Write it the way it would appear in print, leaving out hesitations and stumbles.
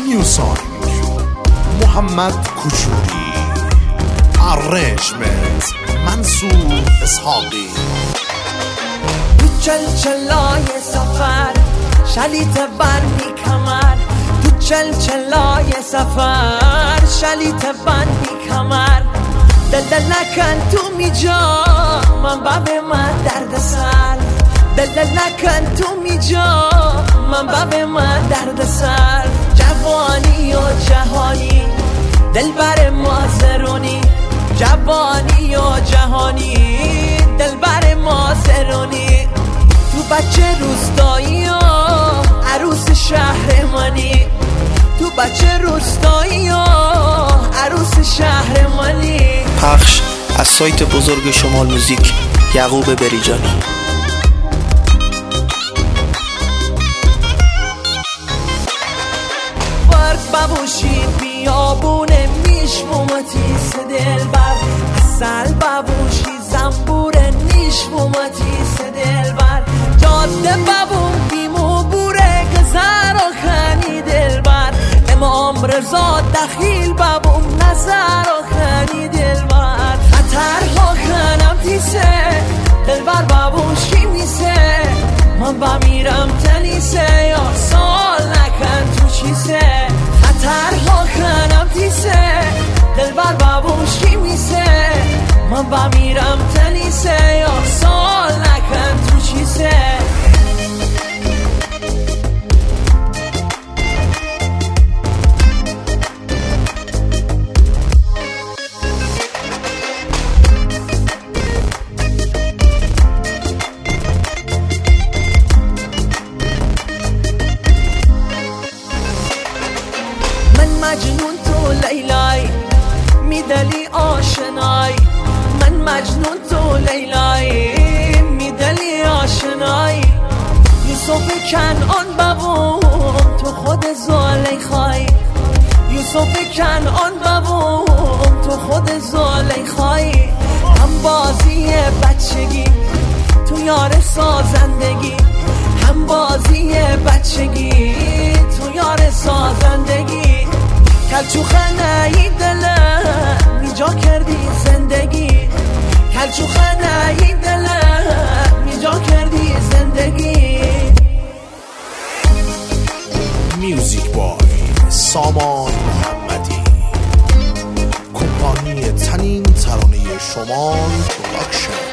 نیوسانگ محمد کوچوری، ارنجمنت منصور اسحاقی. تو چلچلای سفر شلیت بندی کمر، تو چلچلای سفر شلیت بندی کمر. دل نکن تو میجا من به من درد سر، دل نکن تو میجا من به من درد سر. جوانی و جهانی دل بر مازرونی، جوانی و جهانی دل بر مازرونی. تو بچه روستایی و عروس شهرمانی، تو بچه روستایی و عروس شهرمانی. پخش از سایت بزرگ شمال موزیک، یعقوب بریجانی. فرد ببوشی بیابونه میشمومتی سدل بر، اصل ببوشی زنبوره نیشمومتی سدل بر. جاده ببون بیمو بوره گذر و خنی دل بر، امام رضا دخیل ببون نظر و خنی دل بر. خطرها خنم تیسه دل بر ببوشی میسه، من بمیرم تنیسه یا سال نکن تو چیسه. خطرها خنم تیسه دل بر ببوشی میسه، من بمیرم تنیسه یا سال نکن تو چیسه. مجنون تو لیلای میدلی آشنای، من مجنون تو لیلای میدلی آشنای. یوسف کنعان ببون تو خود زلیخای، یوسف کنعان ببون تو خود زلیخای. هم بازی بچگی تو یار سازندگی، هم بازی بچگی تو یار سازندگی. کلچوخنه ای دلم میجا کردی زندگی، کلچوخنه ای دلم میجا کردی زندگی. میوزیک بای سامان محمدی، کمپانی تنین ترانه شمال پروداکشن.